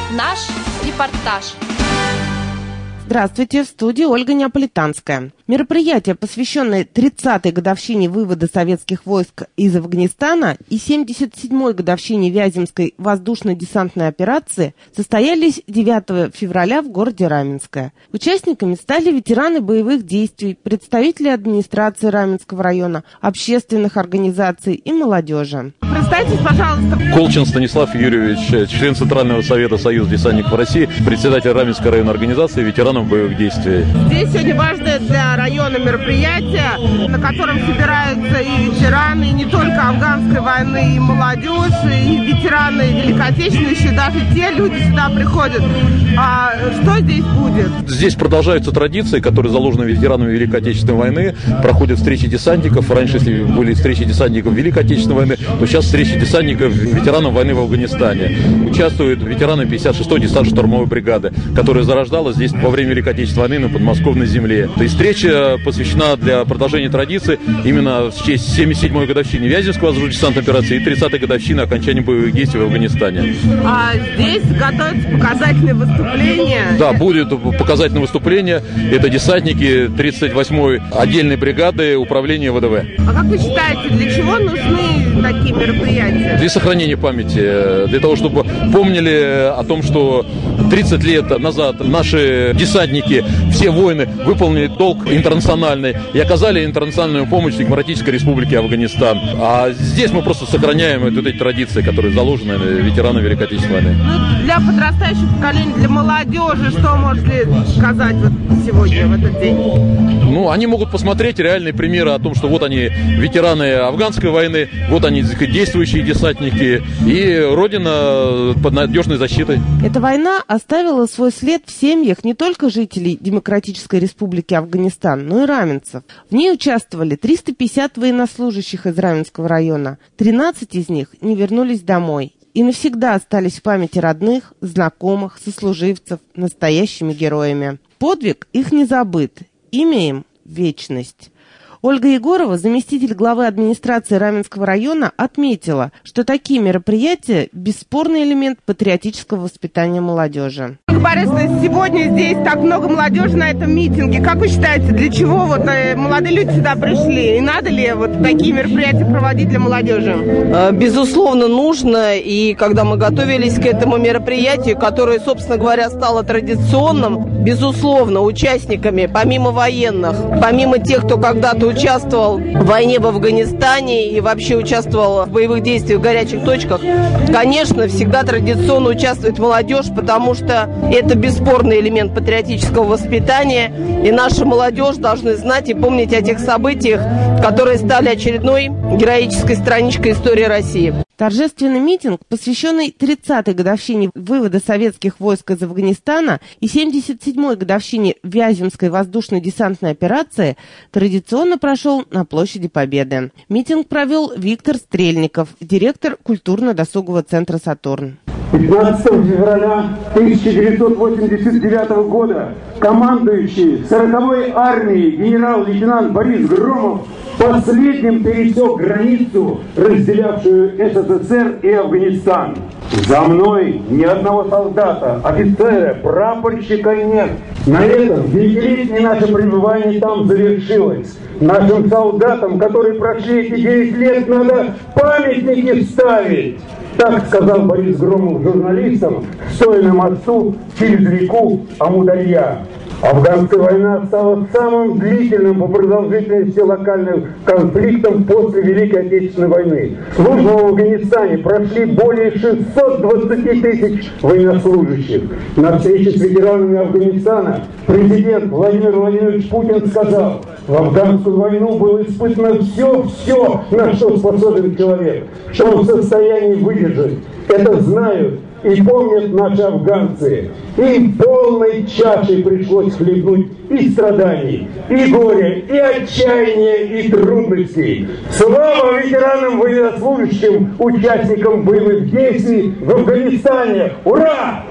Наш репортаж. Здравствуйте, в студии Ольга Неаполитанская. Мероприятие, посвященное 30-й годовщине вывода советских войск из Афганистана и 77-й годовщине Вяземской воздушно-десантной операции, состоялись 9 февраля в городе Раменское. Участниками стали ветераны боевых действий, представители администрации Раменского района, общественных организаций и молодежи. Представьтесь, пожалуйста. Колчин Станислав Юрьевич, член Центрального совета Союза десантников России, председатель Раменской районной организации ветеранов боевых действий. Здесь сегодня важное для района мероприятие, на котором собираются и ветераны, и не только афганской войны, и молодежь, и ветераны Великой Отечественной, еще даже те люди сюда приходят. А что здесь будет? Здесь продолжаются традиции, которые заложены ветеранами Великой Отечественной войны. Проходят встречи десантников. Раньше, если были встречи десантников Великой Отечественной войны, то сейчас встречи десантников ветеранов войны в Афганистане. Участвуют ветераны 56-й десантно-штурмовой бригады, которая зарождалась здесь во время Великой Отечественной войны на подмосковной земле. То есть встреча посвящена для продолжения традиции именно в честь 77-й годовщины Вяземской воздушно-десантной операции и 30-й годовщины окончания боевых действий в Афганистане. А здесь готовятся показательные выступления? Да, будет показательное выступление. Это десантники 38-й отдельной бригады управления ВДВ. А как вы считаете, для чего нужны такие мероприятия? Для сохранения памяти, для того, чтобы помнили о том, что 30 лет назад наши десантники, все воины выполнили долг интернациональный и оказали интернациональную помощь Демократической Республике Афганистан. А здесь мы просто сохраняем эти традиции, которые заложены ветеранами Великой Отечественной войны. Ну, для подрастающего поколения, для молодежи, что можете сказать вот сегодня, в этот день? Ну, они могут посмотреть реальные примеры о том, что вот они ветераны афганской войны, вот они действующие десантники, и Родина под надежной защитой. Эта война оставила свой след в семьях не только жителей Демократической Республики Афганистан, но и раменцев. В ней участвовали 350 военнослужащих из Раменского района. 13 из них не вернулись домой и навсегда остались в памяти родных, знакомых, сослуживцев настоящими героями. Подвиг их не забыт, имя им – вечность. Ольга Егорова, заместитель главы администрации Раменского района, отметила, что такие мероприятия – бесспорный элемент патриотического воспитания молодежи. Ольга Борисовна, сегодня здесь так много молодежи на этом митинге. Как вы считаете, для чего вот молодые люди сюда пришли? И надо ли вот такие мероприятия проводить для молодежи? Безусловно, нужно. И когда мы готовились к этому мероприятию, которое, собственно говоря, стало традиционным, безусловно, участниками, помимо военных, помимо тех, кто когда-то участвовал в войне в Афганистане и вообще участвовал в боевых действиях в горячих точках, конечно, всегда традиционно участвует молодежь, потому что это бесспорный элемент патриотического воспитания, и наша молодежь должна знать и помнить о тех событиях, которые стали очередной героической страничкой истории России. Торжественный митинг, посвященный 30-й годовщине вывода советских войск из Афганистана и 77-й годовщине Вяземской воздушно-десантной операции, традиционно прошел на площади Победы. Митинг провел Виктор Стрельников, директор культурно-досугового центра «Сатурн». 15 февраля 1989 года командующий 40-й армией генерал-лейтенант Борис Громов последним пересек границу, разделявшую СССР и Афганистан. За мной ни одного солдата, офицера, прапорщика нет. На этом девятилетнее наше пребывание там завершилось. Нашим солдатам, которые прошли эти 9 лет, надо памятники ставить. Так сказал Борис Громов журналистам, стоя на мосту через реку Амударья. Афганская война стала самым длительным по продолжительности локальным конфликтом после Великой Отечественной войны. Службу в Афганистане прошли более 620 тысяч военнослужащих. На встрече с ветеранами Афганистана президент Владимир Владимирович Путин сказал: в афганскую войну было испытано все, на что способен человек, что он в состоянии выдержать. Это знают и помнят наши афганцы. Им полной чашей пришлось хлебнуть и страданий, и горя, и отчаяния, и трудностей. Слава ветеранам военнослужащим, участникам боевых действий в Афганистане! Ура!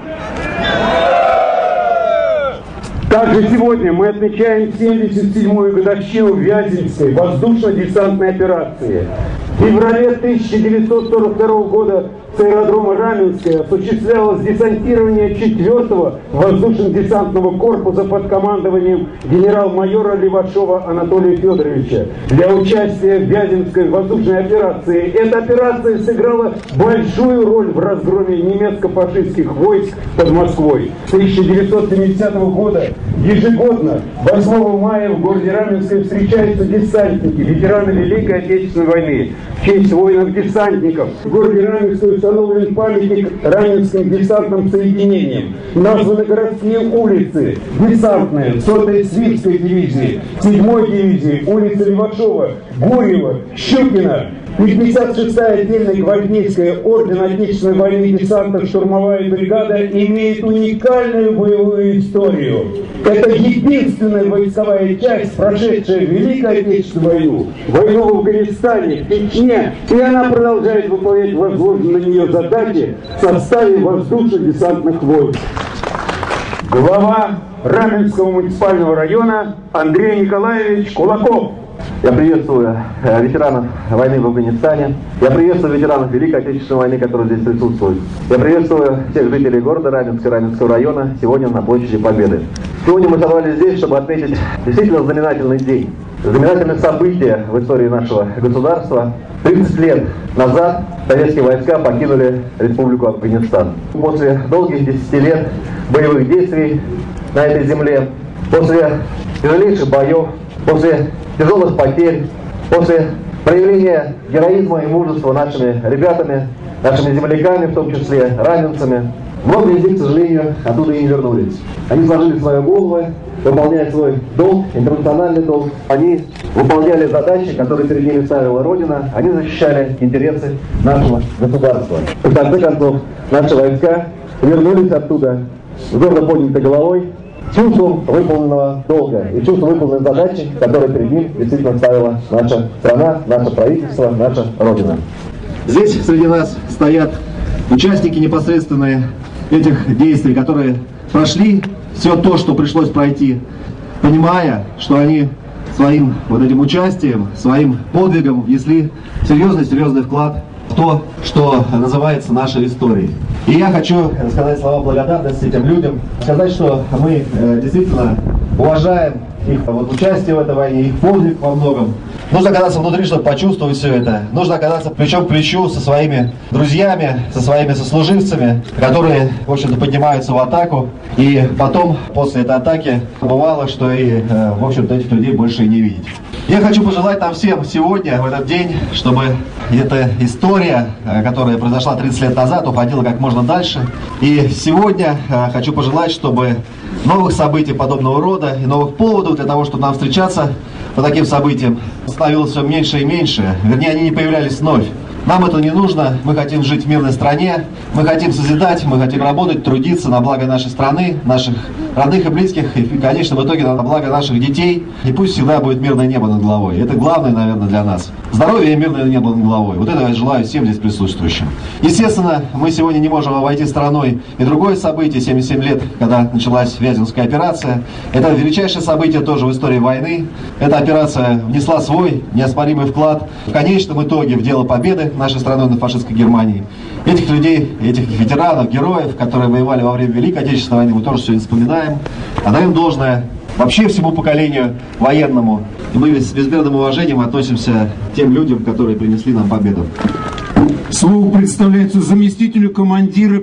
Также сегодня мы отмечаем 77-ю годовщину Вяземской воздушно-десантной операции. В феврале 1942 года с аэродрома Раменское осуществлялось десантирование 4-го воздушно-десантного корпуса под командованием генерал-майора Левашова Анатолия Федоровича для участия в Вяземской воздушной операции. Эта операция сыграла большую роль в разгроме немецко-фашистских войск под Москвой. С 1970 года ежегодно 8 мая в городе Раменское встречаются десантники, ветераны Великой Отечественной войны. В честь воинов-десантников в городе Раменское установлен памятник Раменским десантным соединениям. Названы городские улицы: Десантная, 100-я Свитской дивизии, 7-й дивизии, улица Левашова, Гурьева, Щукина. 56-я отдельная гвардейская орден Отечественной войны десантно-штурмовая бригада имеет уникальную боевую историю. Это единственная войсковая часть, прошедшая Великую Отечественную войну, войну в Афганистане, в Чечне, и она продолжает выполнять возложенные на нее задачи в составе воздушно-десантных войск. Глава Раменского муниципального района Андрей Николаевич Кулаков. Я приветствую ветеранов войны в Афганистане. Я приветствую ветеранов Великой Отечественной войны, которые здесь присутствуют. Я приветствую всех жителей города Раменска, Раменского района сегодня на площади Победы. Сегодня мы собрались здесь, чтобы отметить действительно знаменательный день. Знаменательное событие в истории нашего государства. 30 лет назад советские войска покинули Республику Афганистан. После долгих 10 лет боевых действий на этой земле, после тяжелейших боев, после тяжелых потерь, после проявления героизма и мужества нашими ребятами, нашими земляками, в том числе раменцами, многие из них, к сожалению, оттуда и не вернулись. Они сложили свои головы, выполняя свой долг, интернациональный долг. Они выполняли задачи, которые перед ними ставила Родина. Они защищали интересы нашего государства. И в конце концов, наши войска вернулись оттуда с гордо поднятой головой, чувством выполненного долга и чувством выполненной задачи, которую перед ним действительно ставила наша страна, наше правительство, наша Родина. Здесь среди нас стоят участники непосредственные этих действий, которые прошли все то, что пришлось пройти, понимая, что они своим вот этим участием, своим подвигом внесли серьезный вклад в то, что называется нашей историей. И я хочу сказать слова благодарности этим людям, сказать, что мы действительно уважаем их участие в этой войне, их подвиг во многом. Нужно оказаться внутри, чтобы почувствовать все это. Нужно оказаться плечом к плечу со своими друзьями, со своими сослуживцами, которые, в общем-то, поднимаются в атаку. И потом, после этой атаки, бывало, что и, в общем-то, этих людей больше и не видеть. Я хочу пожелать нам всем сегодня, в этот день, чтобы эта история, которая произошла 30 лет назад, уходила как можно дальше. И сегодня хочу пожелать, чтобы новых событий подобного рода и новых поводов для того, чтобы нам встречаться по таким событиям, становилось все меньше и меньше. Вернее, они не появлялись вновь. Нам это не нужно, мы хотим жить в мирной стране, мы хотим созидать, мы хотим работать, трудиться на благо нашей страны, наших родных и близких, и, конечно, в итоге на благо наших детей. И пусть всегда будет мирное небо над головой. Это главное, наверное, для нас. Здоровье и мирное небо над головой. Вот это я желаю всем здесь присутствующим. Естественно, мы сегодня не можем обойти стороной и другое событие, 77 лет, когда началась Вяземская операция. Это величайшее событие тоже в истории войны. Эта операция внесла свой неоспоримый вклад в конечном итоге в дело победы нашей страной над фашистской Германией. Этих людей, этих ветеранов, героев, которые воевали во время Великой Отечественной войны, мы тоже сегодня вспоминаем. Отдаем должное вообще всему поколению военному. И мы с безмерным уважением относимся к тем людям, которые принесли нам победу. Слово представляется заместителю командира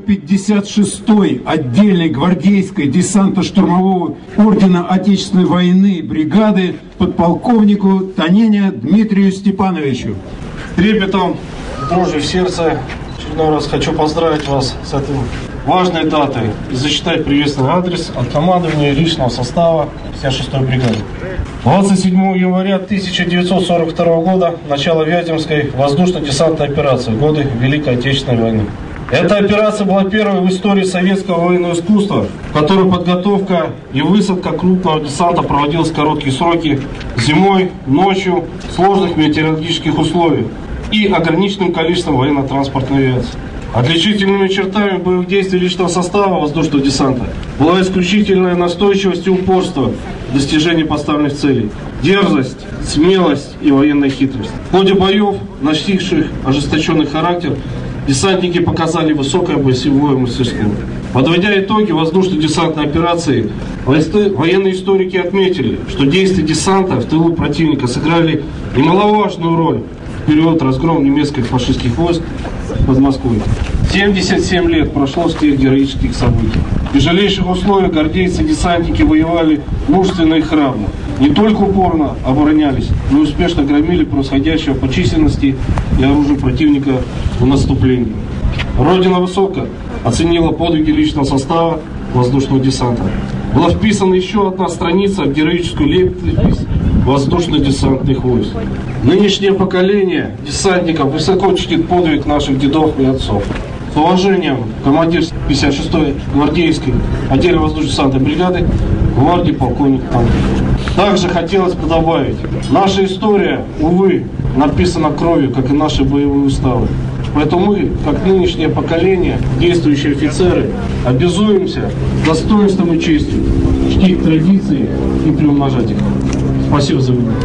56-й отдельной гвардейской десантно-штурмового ордена Отечественной войны бригады подполковнику Танене Дмитрию Степановичу. Трепетом, дрожью в сердце, очередной раз хочу поздравить вас с этой важной датой и зачитать приветственный адрес от командования личного состава 56-й бригады. 27 января 1942 года начало Вяземской воздушно-десантной операции в годы Великой Отечественной войны. Эта операция была первой в истории советского военного искусства, в которой подготовка и высадка крупного десанта проводилась в короткие сроки, зимой, ночью, в сложных метеорологических условиях и ограниченным количеством военно-транспортной авиации. Отличительными чертами боевых действий личного состава воздушного десанта была исключительная настойчивость и упорство в достижении поставленных целей, дерзость, смелость и военная хитрость. В ходе боев, носивших ожесточенный характер, десантники показали высокое боевое мастерство. Подводя итоги воздушно-десантной операции, военные историки отметили, что действия десанта в тылу противника сыграли немаловажную роль в период разгрома немецких фашистских войск под Москвой. 77 лет прошло с тех героических событий. В тяжелейших условиях гвардейцы-десантники воевали мужественно и храбро. Не только упорно оборонялись, но и успешно громили происходящего по численности и оружию противника в наступлении. Родина высоко оценила подвиги личного состава воздушного десанта. Была вписана еще одна страница в героическую летопись воздушно-десантных войск. Нынешнее поколение десантников высоко чтит подвиг наших дедов и отцов. С уважением, командир 56-й гвардейской отдельной воздушно-десантной бригады гвардии полковник Танков. Также хотелось бы добавить, наша история, увы, написана кровью, как и наши боевые уставы. Поэтому мы, как нынешнее поколение, действующие офицеры, обязуемся достоинством и честью чтить традиции и приумножать их. Спасибо за внимание.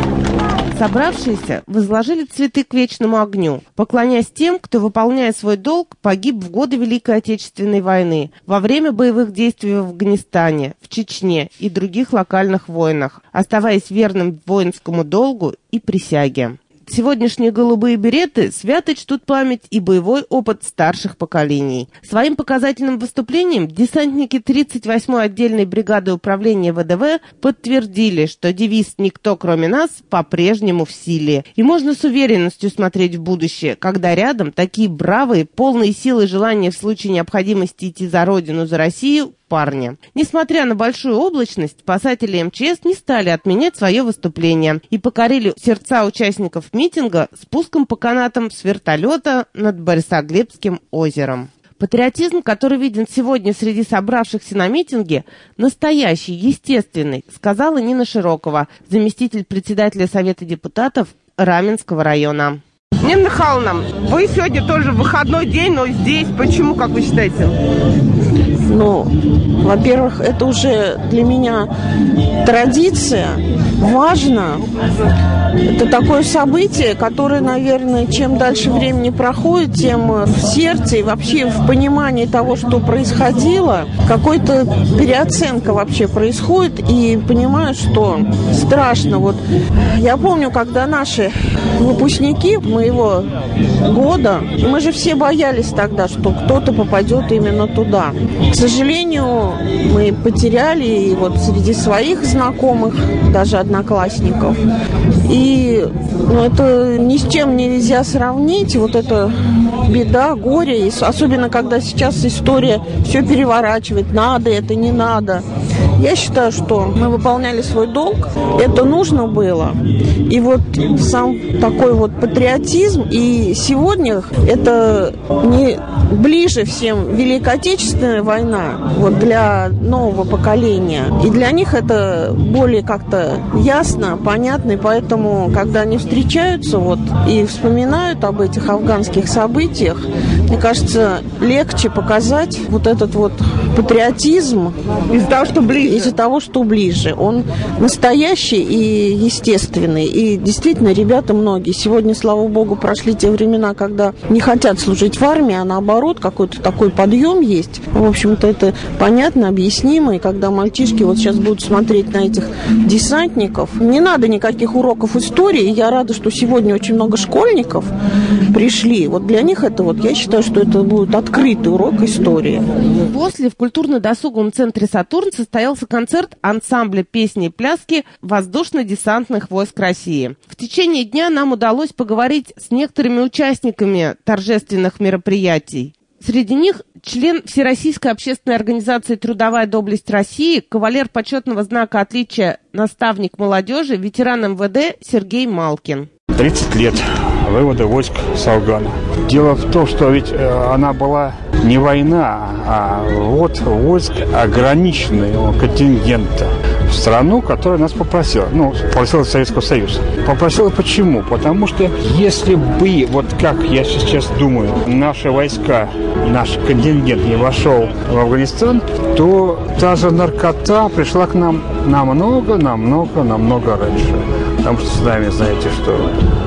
Собравшиеся возложили цветы к вечному огню, поклоняясь тем, кто, выполняя свой долг, погиб в годы Великой Отечественной войны, во время боевых действий в Афганистане, в Чечне и других локальных войнах, оставаясь верным воинскому долгу и присяге. Сегодняшние голубые береты свято чтут память и боевой опыт старших поколений. Своим показательным выступлением десантники 38-й отдельной бригады управления ВДВ подтвердили, что девиз «Никто, кроме нас» по-прежнему в силе. И можно с уверенностью смотреть в будущее, когда рядом такие бравые, полные силы и желания в случае необходимости идти за Родину, за Россию, парня. Несмотря на большую облачность, спасатели МЧС не стали отменять свое выступление и покорили сердца участников митинга спуском по канатам с вертолета над Борисоглебским озером. Патриотизм, который виден сегодня среди собравшихся на митинге, настоящий, естественный, сказала Нина Широкова, заместитель председателя Совета депутатов Раменского района. Нина Михайловна, вы сегодня тоже выходной день, но здесь почему, как вы считаете? Ну, во-первых, это уже для меня традиция, важно. Это такое событие, которое, наверное, чем дальше времени проходит, тем в сердце и вообще в понимании того, что происходило, какой-то переоценка вообще происходит, и понимаю, что страшно. Вот я помню, когда наши выпускники моего года, мы же все боялись тогда, что кто-то попадет именно туда. К сожалению, мы потеряли и вот среди своих знакомых, даже одноклассников. И это ни с чем нельзя сравнить. Вот это беда, горе. И особенно, когда сейчас история все переворачивает. Надо это, не надо. Я считаю, что мы выполняли свой долг. Это нужно было. И вот сам такой вот патриотизм. И сегодня это не ближе всем Великой Отечественной война, вот для нового поколения. И для них это более как-то ясно, понятно. И поэтому, когда они встречаются вот и вспоминают об этих афганских событиях, мне кажется, легче показать вот этот вот патриотизм. Из-за того, что ближе. Из-за того, что ближе. Он настоящий и естественный. И действительно, ребята многие сегодня, слава богу, прошли те времена, когда не хотят служить в армии, а наоборот, какой-то такой подъем есть. В общем-то, это понятно, объяснимо. И когда мальчишки вот сейчас будут смотреть на этих десантников, не надо никаких уроков истории. Я рада, что сегодня очень много школьников пришли. Вот для них это вот, я считаю, что это будет открытый урок истории. После в культурно-досуговом центре «Сатурн» состоялся концерт ансамбля песни и пляски воздушно-десантных войск России. В течение дня нам удалось поговорить с некоторыми участниками торжественных мероприятий. Среди них член Всероссийской общественной организации «Трудовая доблесть России», кавалер почетного знака отличия, наставник молодежи, ветеран МВД Сергей Малкин. 30 лет вывода войск с Афгана. Дело в том, что ведь она была не война, а вот войск ограниченного контингента в страну, которая нас попросила. Попросила Советского Союза. Попросила почему? Потому что если бы, вот как я сейчас думаю, наши войска, наш контингент не вошел в Афганистан, то та же наркота пришла к нам намного раньше. Потому что сами знаете, что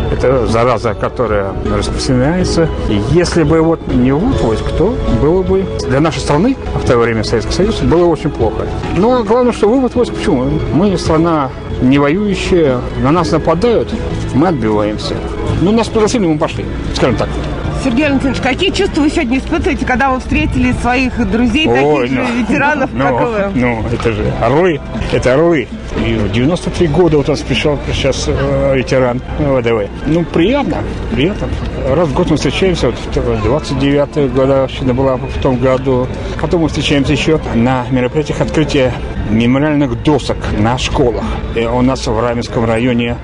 Это зараза, которая распространяется. И если бы вот не ввод войск, то было бы для нашей страны, а в то время Советского Союза, было очень плохо. Но главное, что вывод войск, почему? Мы страна не воюющая, на нас нападают, мы отбиваемся. Ну, нас пригласили, мы пошли, скажем так. Сергей Валентинович, какие чувства вы сегодня испытываете, когда вы встретили своих друзей, таких же ветеранов, как и вы? Ну, это же орлы, это орлы. И в 93 года вот у нас пришел сейчас ветеран ВДВ. Ну, приятно. Раз в год мы встречаемся, вот 29-я годовщина была в том году. Потом мы встречаемся еще на мероприятиях открытия мемориальных досок на школах. И у нас в Раменском районе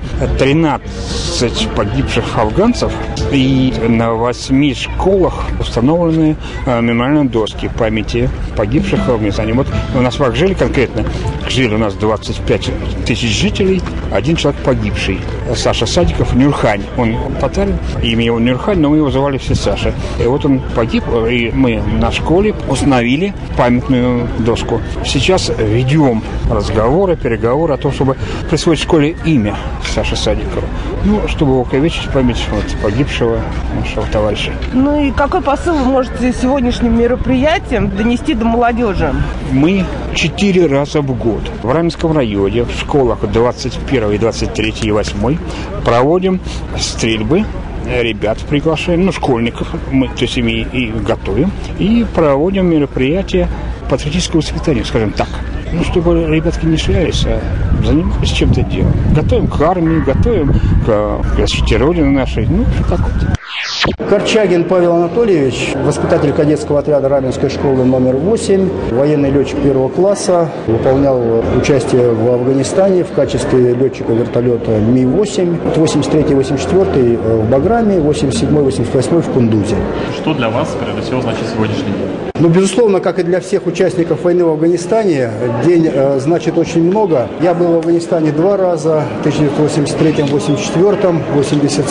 13 погибших афганцев, и на 8 школах установлены мемориальные доски памяти погибших в Афганистане. Вот у нас в Акжиле конкретно, у нас 25 тысяч жителей, один человек погибший. Саша Садиков, Нюрхань. Он татарин, имя его Нюрхань, но мы его звали все Саша. И вот он погиб, и мы на школе установили памятную доску. Сейчас ведем разговоры, переговоры о том, чтобы присвоить школе имя Саши Садикова. Ну, чтобы увековечить память погибшего нашего товарища. Ну и какой посыл вы можете сегодняшним мероприятием донести до молодежи? Мы 4 раза в год в Раменском районе, в школах 21, 23 и 8 проводим стрельбы. Ребят приглашаем, школьников, мы, то есть ими и готовим, и проводим мероприятия патриотического воспитания, скажем так. Ну, чтобы ребятки не шлялись, а занимались чем-то делом. Готовим к армии, готовим к защите Родины нашей, ну, что так вот. Корчагин Павел Анатольевич, воспитатель кадетского отряда Раменской школы номер 8, военный летчик 1 класса, выполнял участие в Афганистане в качестве летчика вертолета Ми-8, 83-84 в Баграме, 87-88 в Кундузе. Что для вас, прежде всего, значит сегодняшний день? Ну, безусловно, как и для всех участников войны в Афганистане, день значит очень много. Я был в Афганистане 2 раза, в 1983-84, в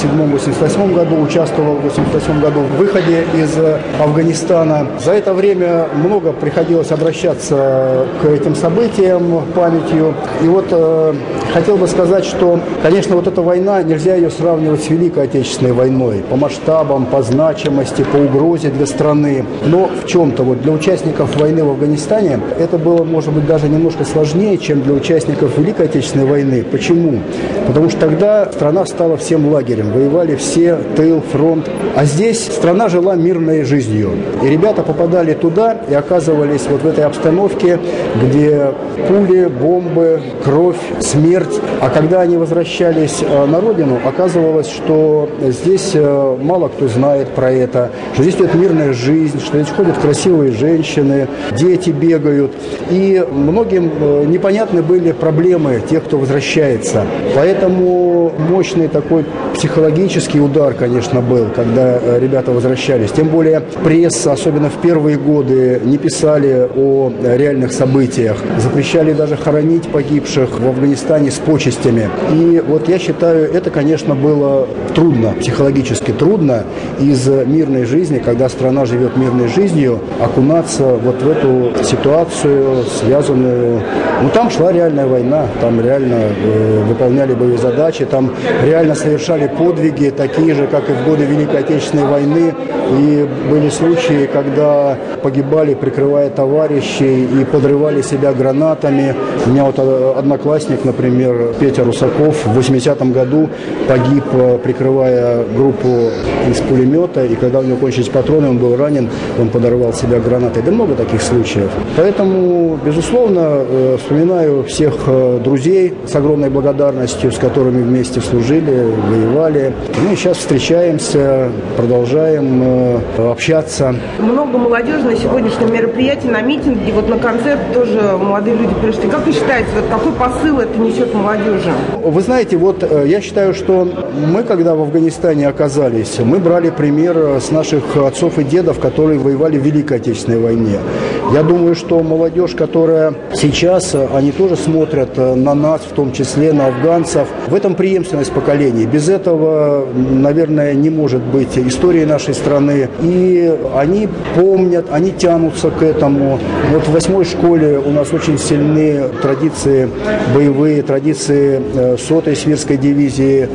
87-88 году, участвовал в 88 году в выходе из Афганистана. За это время много приходилось обращаться к этим событиям памятью. И вот хотел бы сказать, что, конечно, вот эта война, нельзя ее сравнивать с Великой Отечественной войной по масштабам, по значимости, по угрозе для страны. Но в чем-то вот для участников войны в Афганистане это было, может быть, даже немножко сложнее, чем для участников Великой Отечественной войны. Почему? Потому что тогда страна стала всем лагерем, воевали все, тыл, фронт. А здесь страна жила мирной жизнью. И ребята попадали туда и оказывались вот в этой обстановке, где пули, бомбы, кровь, смерть. А когда они возвращались на родину, оказывалось, что здесь мало кто знает про это, что здесь идет мирная жизнь, что здесь ходят красивые женщины, дети бегают. И многим непонятны были проблемы тех, кто возвращается. Поэтому мощный такой психологический удар, конечно, был, когда ребята возвращались. Тем более пресса, особенно в первые годы, не писали о реальных событиях. Запрещали даже хоронить погибших в Афганистане с почестями. И вот я считаю, это, конечно, было трудно, психологически трудно из мирной жизни, когда страна живет мирной жизнью, окунаться вот в эту ситуацию, связанную... Ну, там шла реальная война, там реально выполняли боевые задачи, там реально совершали подвиги, такие же, как и в годы Великой Отечественной войны. И были случаи, когда погибали, прикрывая товарищей, и подрывали себя гранатами. У меня вот одноклассник, например, Петя Русаков, в 80-м году погиб, прикрывая группу из пулемета, и когда у него кончились патроны, он был ранен, он подорвал себя гранатой. Да много таких случаев. Поэтому, безусловно, вспоминаю всех друзей с огромной благодарностью, с которыми вместе служили, воевали. Мы сейчас встречаемся, продолжаем общаться. Много молодежи на сегодняшнем мероприятии, на митинге, вот на концерт тоже молодые люди пришли. Как вы считаете, вот какой посыл это несет молодежи? Вы знаете, вот я считаю, что мы, когда в Афганистане оказались, мы брали пример с наших отцов и дедов, которые воевали в Великой Отечественной войне. Я думаю, что молодежь, которая сейчас, они тоже смотрят на нас, в том числе на афганцев. В этом преемственность поколений. Без этого, наверное, не может быть истории нашей страны. И они помнят, они тянутся к этому. Вот в 8-й школе у нас очень сильны традиции боевые, традиции 100-й Свирской дивизии, десант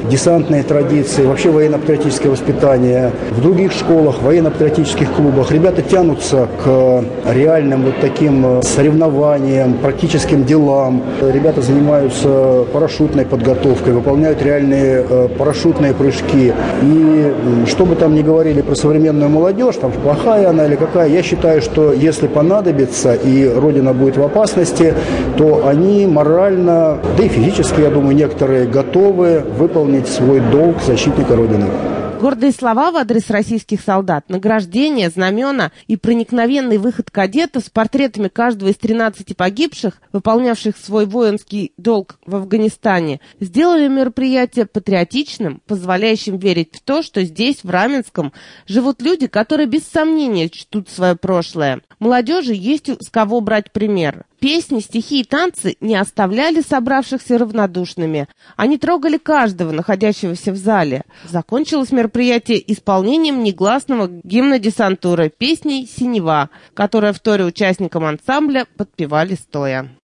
десантные традиции, вообще военно-патриотическое воспитание. В других школах, военно-патриотических клубах ребята тянутся к реальным вот таким соревнованиям, практическим делам. Ребята занимаются парашютной подготовкой, выполняют реальные парашютные прыжки. И что бы там ни говорили про современную молодежь, там плохая она или какая, я считаю, что если понадобится и Родина будет в опасности, то они морально, да и физически, я думаю, некоторые готовы выполнить свой долг защитника Родины. Гордые слова в адрес российских солдат, награждения, знамена и проникновенный выход кадетов с портретами каждого из 13 погибших, выполнявших свой воинский долг в Афганистане, сделали мероприятие патриотичным, позволяющим верить в то, что здесь, в Раменском, живут люди, которые без сомнения чтут свое прошлое. Молодежи есть с кого брать пример. Песни, стихи и танцы не оставляли собравшихся равнодушными. Они трогали каждого, находящегося в зале. Закончилось мероприятие исполнением негласного гимна десантуры песней «Синева», которая вторя участникам ансамбля подпевали стоя.